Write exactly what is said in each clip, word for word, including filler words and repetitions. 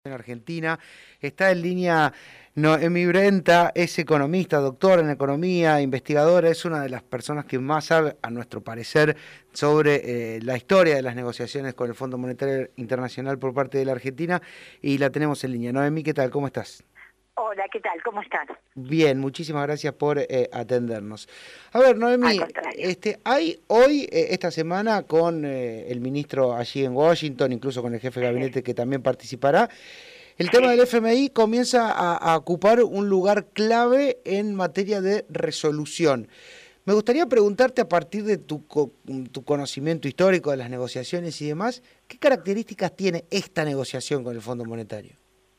En Argentina. Está en línea Noemí Brenta, es economista, doctora en economía, investigadora, es una de las personas que más sabe, a nuestro parecer, sobre eh, la historia de las negociaciones con el Fondo Monetario Internacional por parte de la Argentina, y la tenemos en línea. Noemí, ¿qué tal? ¿Cómo estás? Hola, ¿qué tal? ¿Cómo estás? Bien, muchísimas gracias por eh, atendernos. A ver, Al Noemí, contrario. este, hay hoy, eh, esta semana, con eh, el ministro allí en Washington, incluso con el jefe de Sí, gabinete que también participará, el tema sí. del F M I comienza a, a ocupar un lugar clave en materia de resolución. Me gustaría preguntarte, a partir de tu, co- tu conocimiento histórico de las negociaciones y demás, ¿qué características tiene esta negociación con el Fondo Monetario?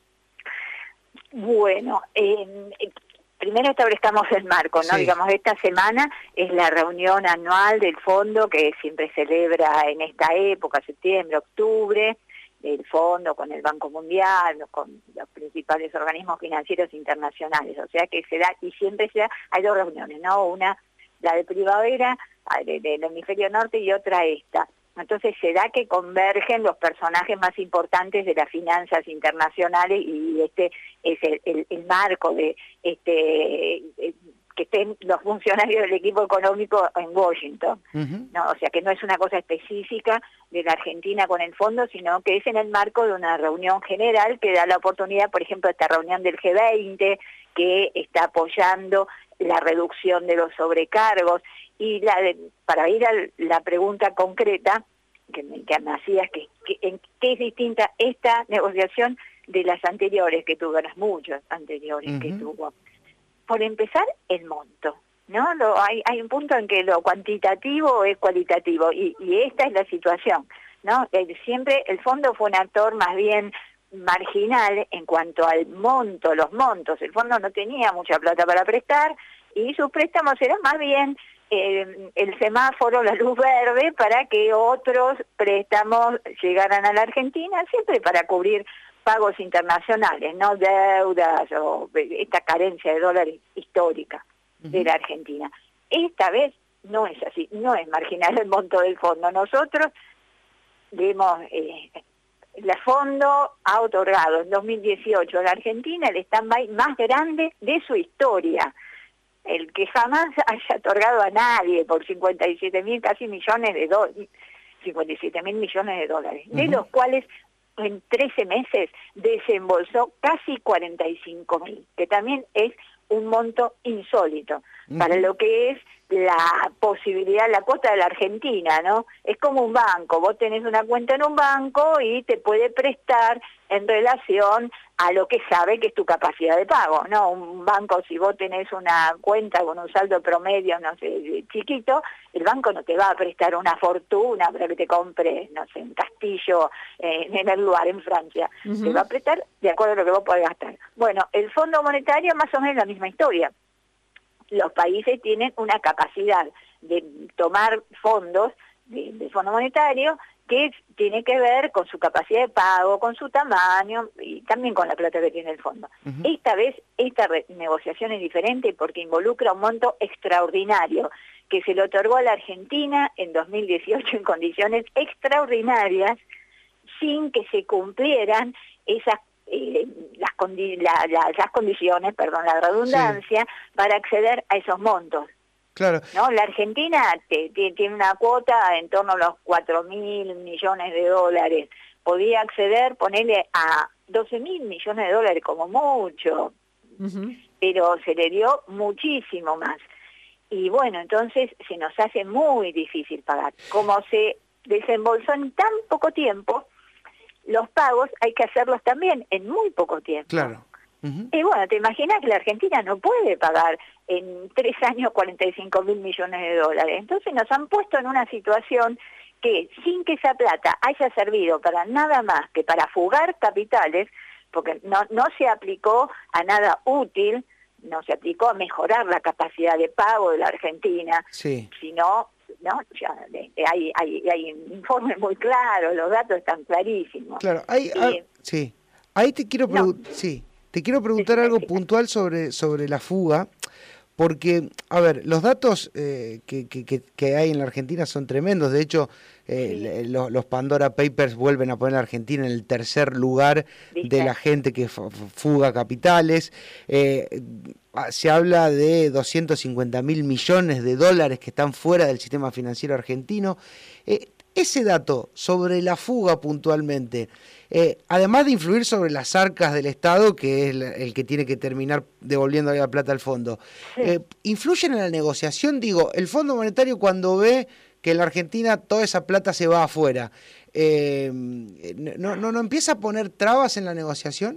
Bueno, eh, primero establezcamos el marco, ¿no? Sí. Digamos, esta semana es la reunión anual del fondo que siempre celebra en esta época, septiembre, octubre, el fondo con el Banco Mundial, con los principales organismos financieros internacionales. O sea que se da, y siempre se da, hay dos reuniones, ¿no? Una, la de primavera, de- del hemisferio norte, y otra esta. Entonces se da que convergen los personajes más importantes de las finanzas internacionales, y este es el, el, el marco de este eh, que estén los funcionarios del equipo económico en Washington. Uh-huh. No, o sea que no es una cosa específica de la Argentina con el fondo, sino que es en el marco de una reunión general que da la oportunidad, por ejemplo, esta reunión del G veinte, que está apoyando la reducción de los sobrecargos. Y la de, para ir a la pregunta concreta que me, que me hacías, que, que, en qué es distinta esta negociación de las anteriores que tuvo, las muchas anteriores que Uh-huh. tuvo. Por empezar, el monto, ¿no? Lo, hay, hay un punto en que lo cuantitativo es cualitativo, y, y esta es la situación, ¿no? El, siempre el fondo fue un actor más bien marginal en cuanto al monto, los montos. El fondo no tenía mucha plata para prestar, y sus préstamos eran más bien eh, el semáforo, la luz verde, para que otros préstamos llegaran a la Argentina, siempre para cubrir pagos internacionales, no deudas o esta carencia de dólares histórica de Uh-huh. la Argentina. Esta vez no es así, no es marginal el monto del fondo. Nosotros vemos, eh, el fondo ha otorgado en dos mil dieciocho a la Argentina el stand-by más grande de su historia, el que jamás haya otorgado a nadie, por cincuenta y siete mil casi millones de dólares, cincuenta y siete mil millones de dólares, de Uh-huh. los cuales en trece meses desembolsó casi cuarenta y cinco mil, que también es un monto insólito Uh-huh. para lo que es la posibilidad, la cuota de la Argentina, ¿no? Es como un banco, vos tenés una cuenta en un banco y te puede prestar en relación a lo que sabe que es tu capacidad de pago, ¿no? Un banco, si vos tenés una cuenta con un saldo promedio, no sé, chiquito, el banco no te va a prestar una fortuna para que te compres, no sé, un castillo eh, en el lugar, en Francia. Uh-huh. Te va a prestar de acuerdo a lo que vos podés gastar. Bueno, el Fondo Monetario más o menos la misma historia. Los países tienen una capacidad de tomar fondos del de Fondo Monetario que tiene que ver con su capacidad de pago, con su tamaño y también con la plata que tiene el fondo. Uh-huh. Esta vez esta negociación es diferente porque involucra un monto extraordinario que se le otorgó a la Argentina en dos mil dieciocho en condiciones extraordinarias, sin que se cumplieran esas Eh, las, condi la, la, las condiciones, perdón, la redundancia, sí, para acceder a esos montos. Claro. ¿No? La Argentina te, te, tiene una cuota en torno a los cuatro mil millones de dólares. Podía acceder, ponerle a doce mil millones de dólares como mucho, uh-huh, pero se le dio muchísimo más. Y bueno, entonces se nos hace muy difícil pagar. Como se desembolsó en tan poco tiempo, los pagos hay que hacerlos también en muy poco tiempo. Claro. Uh-huh. Y bueno, te imaginas que la Argentina no puede pagar en tres años cuarenta y cinco mil millones de dólares. Entonces nos han puesto en una situación que, sin que esa plata haya servido para nada más que para fugar capitales, porque no, no se aplicó a nada útil, no se aplicó a mejorar la capacidad de pago de la Argentina, sí, sino... ¿no? Ya, hay, hay, hay informes muy claros, los datos están clarísimos. Claro, hay, eh, ah, sí. Ahí te quiero no, sí, te quiero preguntar algo puntual sobre, sobre la fuga, porque, a ver, los datos eh, que, que, que hay en la Argentina son tremendos. De hecho, eh, sí. los, los Pandora Papers vuelven a poner a Argentina en el tercer lugar ¿Viste? de la gente que fuga capitales. Eh, se habla de doscientos cincuenta mil millones de dólares que están fuera del sistema financiero argentino. Eh, ese dato sobre la fuga puntualmente, eh, además de influir sobre las arcas del Estado, que es el que tiene que terminar devolviendo la plata al fondo, sí. eh, ¿influyen en la negociación? Digo, el Fondo Monetario cuando ve que en la Argentina toda esa plata se va afuera, eh, ¿no, no, ¿no empieza a poner trabas en la negociación?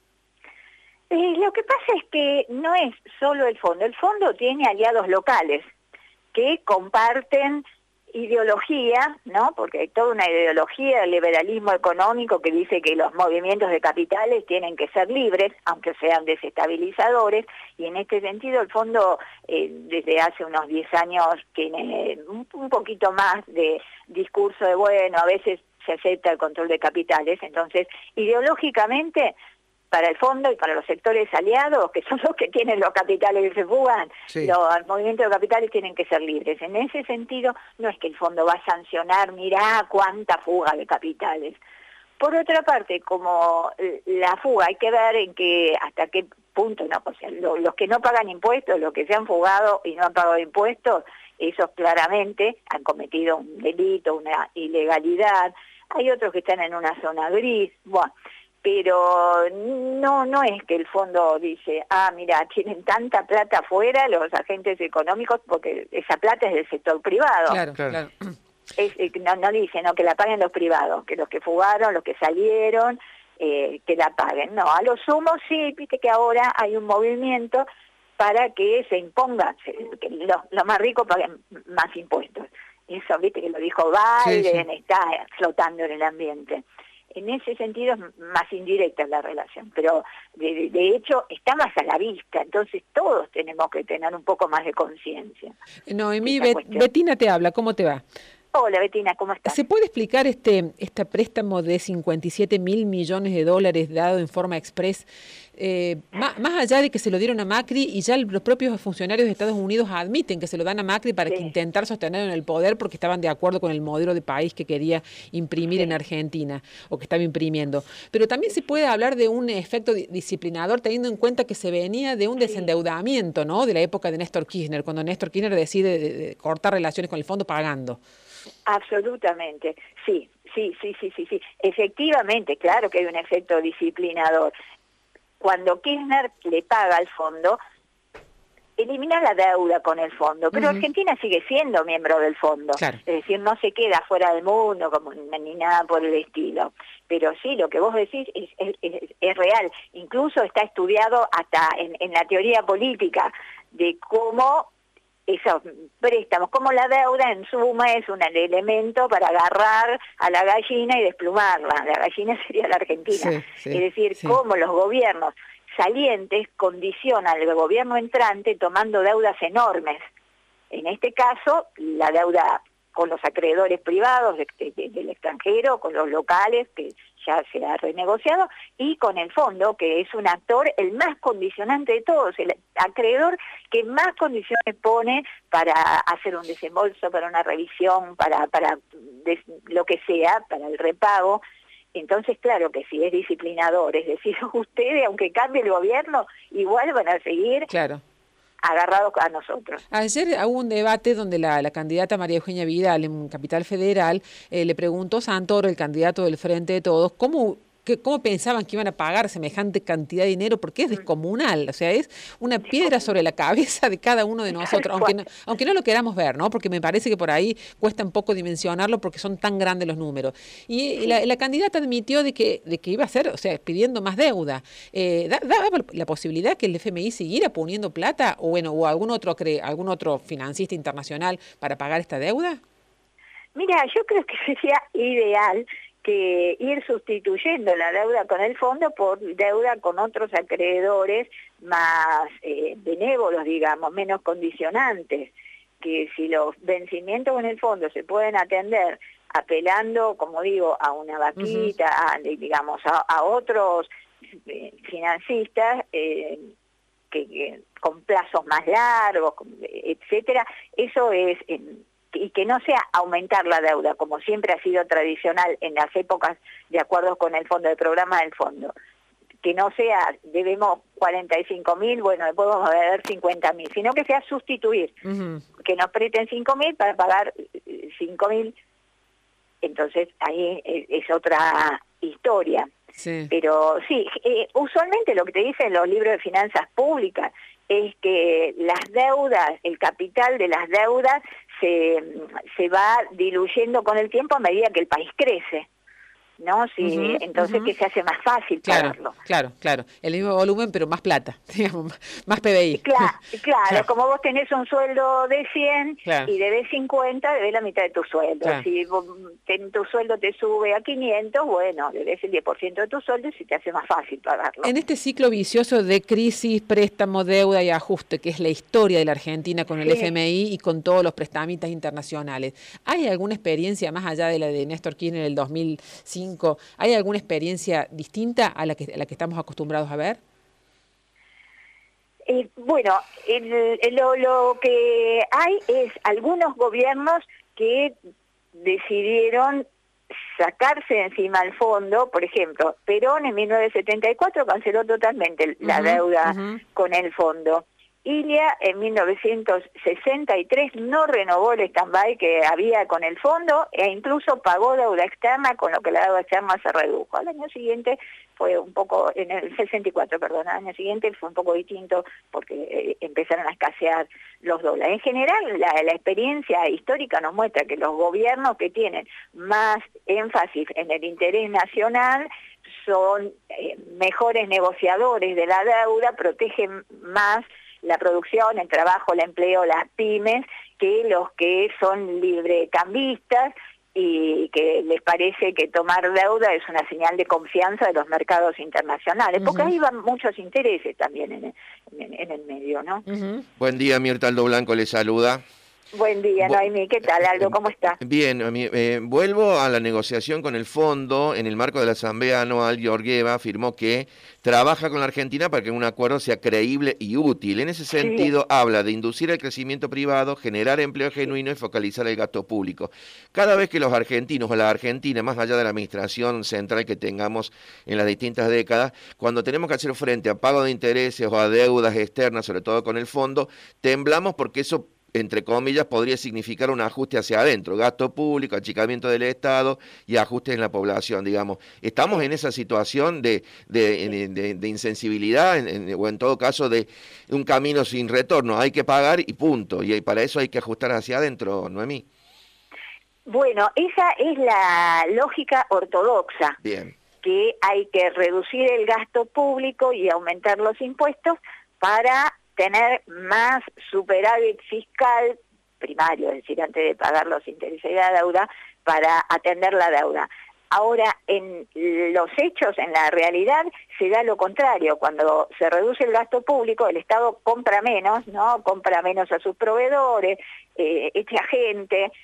Eh, lo que pasa es que no es solo el fondo, el fondo tiene aliados locales que comparten ideología, ¿no? Porque hay toda una ideología del liberalismo económico que dice que los movimientos de capitales tienen que ser libres, aunque sean desestabilizadores, y en este sentido el fondo eh, desde hace unos diez años tiene un, un poquito más de discurso de, bueno, a veces se acepta el control de capitales, entonces ideológicamente para el fondo y para los sectores aliados, que son los que tienen los capitales que se fugan, sí. los movimientos de capitales tienen que ser libres. En ese sentido, no es que el fondo va a sancionar, mirá cuánta fuga de capitales. Por otra parte, como la fuga, hay que ver en que hasta qué punto, ¿no? O sea, lo, los que no pagan impuestos, los que se han fugado y no han pagado impuestos, esos claramente han cometido un delito, una ilegalidad. Hay otros que están en una zona gris, bueno. Pero no no es que el fondo dice, ah, mira, tienen tanta plata afuera los agentes económicos, porque esa plata es del sector privado. Claro, claro. Es, no, no dice, no, que la paguen los privados, que los que fugaron, los que salieron, eh, que la paguen. No, a lo sumo sí, viste que ahora hay un movimiento para que se imponga, que los, los más ricos paguen más impuestos. Eso, viste, que lo dijo Biden, sí, sí. Está flotando en el ambiente. En ese sentido es más indirecta la relación, pero de, de hecho está más a la vista, entonces todos tenemos que tener un poco más de conciencia. Noemí, Bet, Betina te habla, ¿cómo te va? Hola Betina, ¿cómo estás? ¿Se puede explicar este, este préstamo de cincuenta y siete mil millones de dólares dado en forma express, eh, más, más allá de que se lo dieron a Macri y ya los propios funcionarios de Estados Unidos admiten que se lo dan a Macri para sí. que intentar sostenerlo en el poder porque estaban de acuerdo con el modelo de país que quería imprimir sí. en Argentina o que estaba imprimiendo? Pero también se puede hablar de un efecto disciplinador teniendo en cuenta que se venía de un desendeudamiento, ¿no? De la época de Néstor Kirchner, cuando Néstor Kirchner decide de, de cortar relaciones con el fondo pagando. Absolutamente, sí, sí, sí, sí, sí, sí. Efectivamente, claro que hay un efecto disciplinador. Cuando Kirchner le paga al fondo, elimina la deuda con el fondo, pero uh-huh. Argentina sigue siendo miembro del fondo, claro. Es decir, no se queda fuera del mundo como ni nada por el estilo. Pero sí, lo que vos decís es, es, es, es real, incluso está estudiado hasta en, en la teoría política de cómo esos préstamos, como la deuda en suma es un elemento para agarrar a la gallina y desplumarla. La gallina sería la Argentina. Sí, sí, es decir, sí. cómo los gobiernos salientes condicionan al gobierno entrante tomando deudas enormes. En este caso, la deuda con los acreedores privados de, de, del extranjero, con los locales, que ya se ha renegociado, y con el fondo, que es un actor el más condicionante de todos, el acreedor que más condiciones pone para hacer un desembolso, para una revisión, para, para des, lo que sea, para el repago. Entonces, claro que sí, es disciplinador, es decir, ustedes, aunque cambie el gobierno, igual van a seguir... Claro. agarrados a nosotros. Ayer hubo un debate donde la, la candidata María Eugenia Vidal en Capital Federal eh, le preguntó a Santoro, el candidato del Frente de Todos, cómo... Que, ¿cómo pensaban que iban a pagar semejante cantidad de dinero? Porque es descomunal, o sea, es una piedra sobre la cabeza de cada uno de nosotros, aunque no, aunque no lo queramos ver, ¿no? Porque me parece que por ahí cuesta un poco dimensionarlo porque son tan grandes los números. Y, y la, la candidata admitió de que, de que iba a ser, o sea, pidiendo más deuda. Eh, ¿da, da la posibilidad que el F M I siguiera poniendo plata o, bueno, o algún otro, algún otro financista internacional para pagar esta deuda? Mira, yo creo que sería ideal que ir sustituyendo la deuda con el fondo por deuda con otros acreedores más eh, benévolos, digamos, menos condicionantes, que si los vencimientos en el fondo se pueden atender apelando, como digo, a una vaquita, uh-huh. a, digamos, a, a otros eh, financistas, eh, que, que con plazos más largos, etcétera, eso es, y que no sea aumentar la deuda, como siempre ha sido tradicional en las épocas de acuerdo con el fondo, de programa del fondo, que no sea, debemos cuarenta y cinco mil, bueno, después vamos a ver cincuenta mil, sino que sea sustituir, uh-huh. que nos presten cinco mil para pagar cinco mil, entonces ahí es, es otra historia. Sí. Pero sí, eh, usualmente lo que te dicen los libros de finanzas públicas es que las deudas, el capital de las deudas se, se va diluyendo con el tiempo a medida que el país crece, ¿no? Sí, uh-huh, entonces uh-huh. que se hace más fácil claro, pagarlo. Claro, claro, el mismo volumen pero más plata, digamos, más P B I. Claro, claro, claro, como vos tenés un sueldo de cien claro. y debés cincuenta, debés la mitad de tu sueldo. Claro. Si vos, ten, tu sueldo te sube a quinientos, bueno, debés el diez por ciento de tu sueldo y se te hace más fácil pagarlo. En este ciclo vicioso de crisis, préstamo, deuda y ajuste, que es la historia de la Argentina con el sí. F M I y con todos los prestamistas internacionales, ¿hay alguna experiencia más allá de la de Néstor Kirchner del dos mil cinco? ¿Hay alguna experiencia distinta a la que, a la que estamos acostumbrados a ver? Eh, bueno, el, el, lo, lo que hay es algunos gobiernos que decidieron sacarse de encima el fondo. Por ejemplo, Perón en mil novecientos setenta y cuatro canceló totalmente la uh-huh, deuda uh-huh. con el fondo. Ilia en mil novecientos sesenta y tres no renovó el stand-by que había con el fondo e incluso pagó deuda externa, con lo que la deuda externa se redujo. Al año siguiente fue un poco, en el sesenta y cuatro, perdón, al año siguiente fue un poco distinto porque eh, empezaron a escasear los dólares. En general, la, la experiencia histórica nos muestra que los gobiernos que tienen más énfasis en el interés nacional son eh, mejores negociadores de la deuda, protegen más la producción, el trabajo, el empleo, las pymes, que los que son librecambistas y que les parece que tomar deuda es una señal de confianza de los mercados internacionales, uh-huh. porque ahí van muchos intereses también en el, en, en el medio, ¿no? Uh-huh. Buen día, Mirta Aldo Blanco le saluda. Buen día, Noemí. ¿Qué tal, Aldo? ¿Cómo está? Bien, eh, vuelvo a la negociación con el fondo. En el marco de la Asamblea Anual, Georgieva afirmó que trabaja con la Argentina para que un acuerdo sea creíble y útil. En ese sentido, sí. habla de inducir el crecimiento privado, generar empleo genuino y focalizar el gasto público. Cada vez que los argentinos o la Argentina, más allá de la administración central que tengamos en las distintas décadas, cuando tenemos que hacer frente a pago de intereses o a deudas externas, sobre todo con el fondo, temblamos porque eso, entre comillas, podría significar un ajuste hacia adentro, gasto público, achicamiento del Estado y ajustes en la población, digamos. ¿Estamos en esa situación de, de, de, de insensibilidad en, en, o en todo caso de un camino sin retorno? Hay que pagar y punto, y para eso hay que ajustar hacia adentro, Noemí. Bueno, esa es la lógica ortodoxa. Bien. Que hay que reducir el gasto público y aumentar los impuestos para tener más superávit fiscal primario, es decir, antes de pagar los intereses de la deuda, para atender la deuda. Ahora, en los hechos, en la realidad, se da lo contrario. Cuando se reduce el gasto público, el Estado compra menos, ¿no? Compra menos a sus proveedores, eh, echa gente.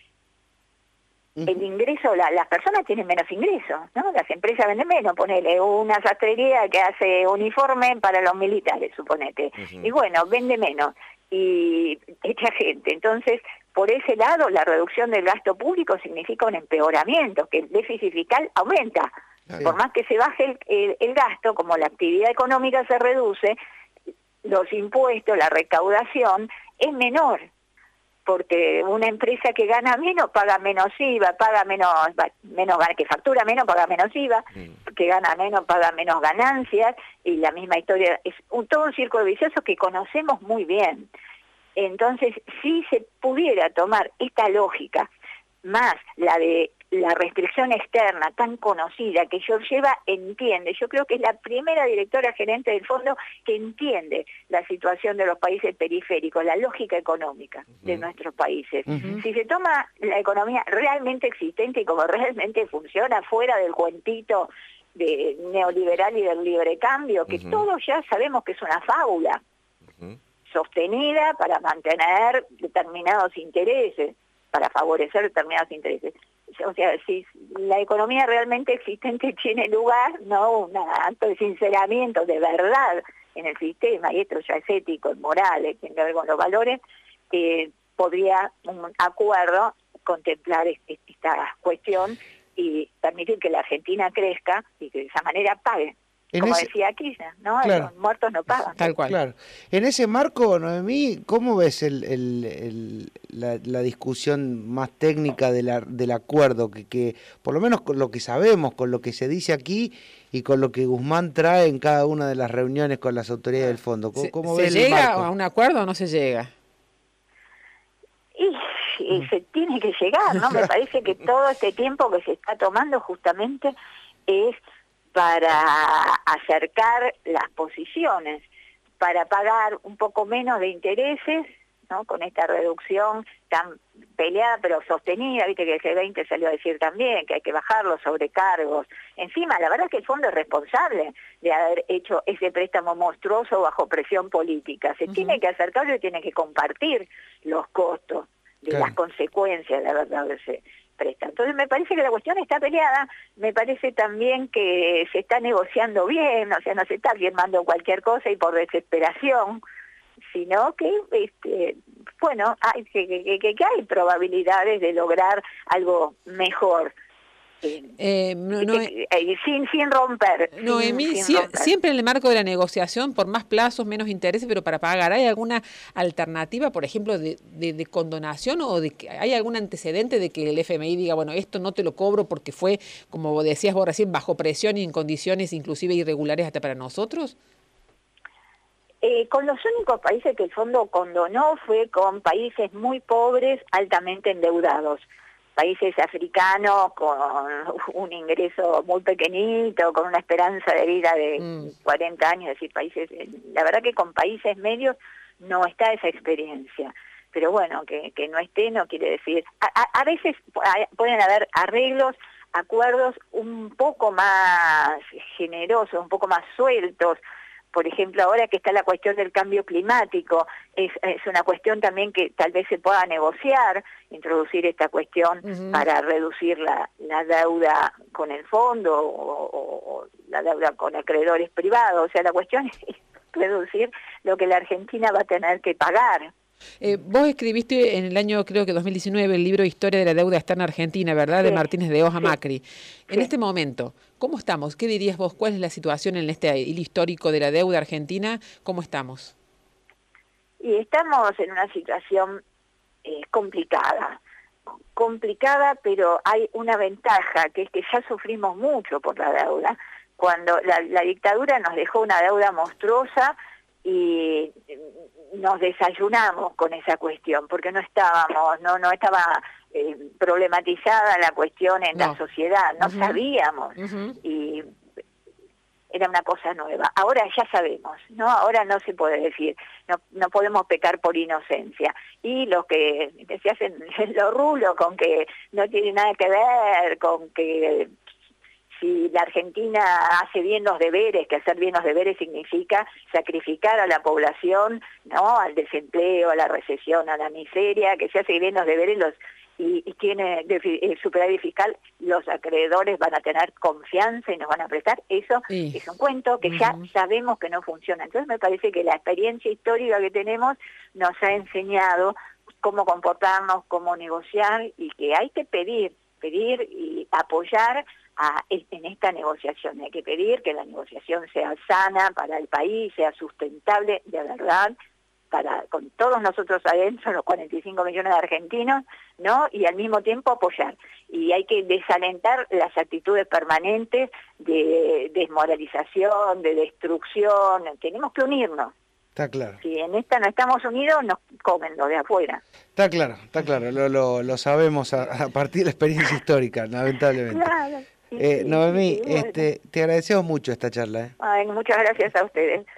El ingreso, la, las personas tienen menos ingresos, ¿no? Las empresas venden menos, ponele una sastrería que hace uniforme para los militares, suponete, uh-huh. y bueno, vende menos y echa gente. Entonces, por ese lado, la reducción del gasto público significa un empeoramiento, que el déficit fiscal aumenta. Sí. Por más que se baje el, el, el gasto, como la actividad económica se reduce, los impuestos, la recaudación es menor. Porque una empresa que gana menos paga menos I V A, paga menos, menos que factura menos, paga menos I V A, mm. que gana menos, paga menos ganancias, y la misma historia, es un, todo un círculo vicioso que conocemos muy bien. Entonces, si se pudiera tomar esta lógica, más la de la restricción externa tan conocida que Georgieva entiende, yo creo que es la primera directora gerente del fondo que entiende la situación de los países periféricos, la lógica económica uh-huh. de nuestros países. Uh-huh. Si se toma la economía realmente existente y como realmente funciona fuera del cuentito de neoliberal y del libre cambio, que uh-huh. todos ya sabemos que es una fábula uh-huh. sostenida para mantener determinados intereses, para favorecer determinados intereses. o sea, si la economía realmente existente tiene lugar, no un acto de sinceramiento de verdad en el sistema, y esto ya es ético, es moral, tiene que ver con los valores, eh, podría un acuerdo contemplar este, esta cuestión y permitir que la Argentina crezca y que de esa manera pague. En Como ese... decía Kirchner, ¿no? Claro. Los muertos no pagan. Tal cual. Claro. En ese marco, Noemí, ¿cómo ves el, el, el, la, la discusión más técnica de la, del acuerdo? Que, que, por lo menos con lo que sabemos, con lo que se dice aquí y con lo que Guzmán trae en cada una de las reuniones con las autoridades del fondo. ¿Cómo, cómo ¿Se, ves ¿Se llega el marco? a un acuerdo o no se llega? Y, y se tiene que llegar, ¿no? Me parece que todo este tiempo que se está tomando justamente es para acercar las posiciones, para pagar un poco menos de intereses, ¿no? Con esta reducción tan peleada pero sostenida, viste que el G veinte salió a decir también que hay que bajar los sobrecargos. Encima, la verdad es que el fondo es responsable de haber hecho ese préstamo monstruoso bajo presión política. Se uh-huh. tiene que acercar y tiene que compartir los costos de claro. las consecuencias de haber dado ese préstamo. Entonces me parece que la cuestión está peleada, me parece también que se está negociando bien, o sea, no se está firmando cualquier cosa y por desesperación, sino que, este, bueno, hay, que, que, que, que hay probabilidades de lograr algo mejor. Eh, no, no, eh, eh, sin, sin romper. Noemí, sin, sin si, romper. Siempre en el marco de la negociación, por más plazos, menos intereses, pero para pagar, ¿hay alguna alternativa, por ejemplo, de, de, de condonación o de que hay algún antecedente de que el F M I diga, bueno, esto no te lo cobro porque fue, como decías vos recién, bajo presión y en condiciones inclusive irregulares hasta para nosotros? Eh, con los únicos países que el fondo condonó fue con países muy pobres, altamente endeudados. Países africanos con un ingreso muy pequeñito, con una esperanza de vida de mm. cuarenta años, es decir, países, la verdad que con países medios no está esa experiencia. Pero bueno, que, que no esté no quiere decir... A, a, a veces pueden haber arreglos, acuerdos un poco más generosos, un poco más sueltos. Por ejemplo, ahora que está la cuestión del cambio climático, es, es una cuestión también que tal vez se pueda negociar, introducir esta cuestión uh-huh. para reducir la, la deuda con el fondo o, o, o la deuda con acreedores privados. O sea, la cuestión es reducir lo que la Argentina va a tener que pagar. Eh, vos escribiste en el año, creo que dos mil diecinueve, el libro Historia de la Deuda Externa Argentina, ¿verdad? Sí. De Martínez de Hoz a sí. Macri. En sí. este momento, ¿cómo estamos? ¿Qué dirías vos? ¿Cuál es la situación en este hilo histórico de la deuda argentina? ¿Cómo estamos? Y estamos en una situación eh, complicada. Complicada, pero hay una ventaja, que es que ya sufrimos mucho por la deuda. Cuando la, la dictadura nos dejó una deuda monstruosa y nos desayunamos con esa cuestión, porque no estábamos, no no estaba eh, problematizada la cuestión en no. la sociedad, no uh-huh. sabíamos, uh-huh. y era una cosa nueva. Ahora ya sabemos, ¿no? Ahora no se puede decir, no no podemos pecar por inocencia. Y los que, que se hacen los rulos con que no tiene nada que ver, con que si la Argentina hace bien los deberes, que hacer bien los deberes significa sacrificar a la población, ¿no? Al desempleo, a la recesión, a la miseria, que se hace bien los deberes los y, y tiene el superávit fiscal, los acreedores van a tener confianza y nos van a prestar. Eso sí. es un cuento que uh-huh. ya sabemos que no funciona. Entonces me parece que la experiencia histórica que tenemos nos ha enseñado cómo comportarnos, cómo negociar, y que hay que pedir, pedir y apoyar A, en esta negociación. Hay que pedir que la negociación sea sana para el país, sea sustentable de verdad, para con todos nosotros adentro, los cuarenta y cinco millones de argentinos, ¿no? Y al mismo tiempo apoyar. Y hay que desalentar las actitudes permanentes de desmoralización, de destrucción. Tenemos que unirnos. Está claro. Si en esta no estamos unidos, nos comen los de afuera. Está claro, está claro. Lo, lo, lo sabemos a, a partir de la experiencia histórica, lamentablemente. Claro. Sí, eh, sí, Noemí, sí, bueno. este, te agradecemos mucho esta charla. ¿eh? Ay, muchas gracias a ustedes.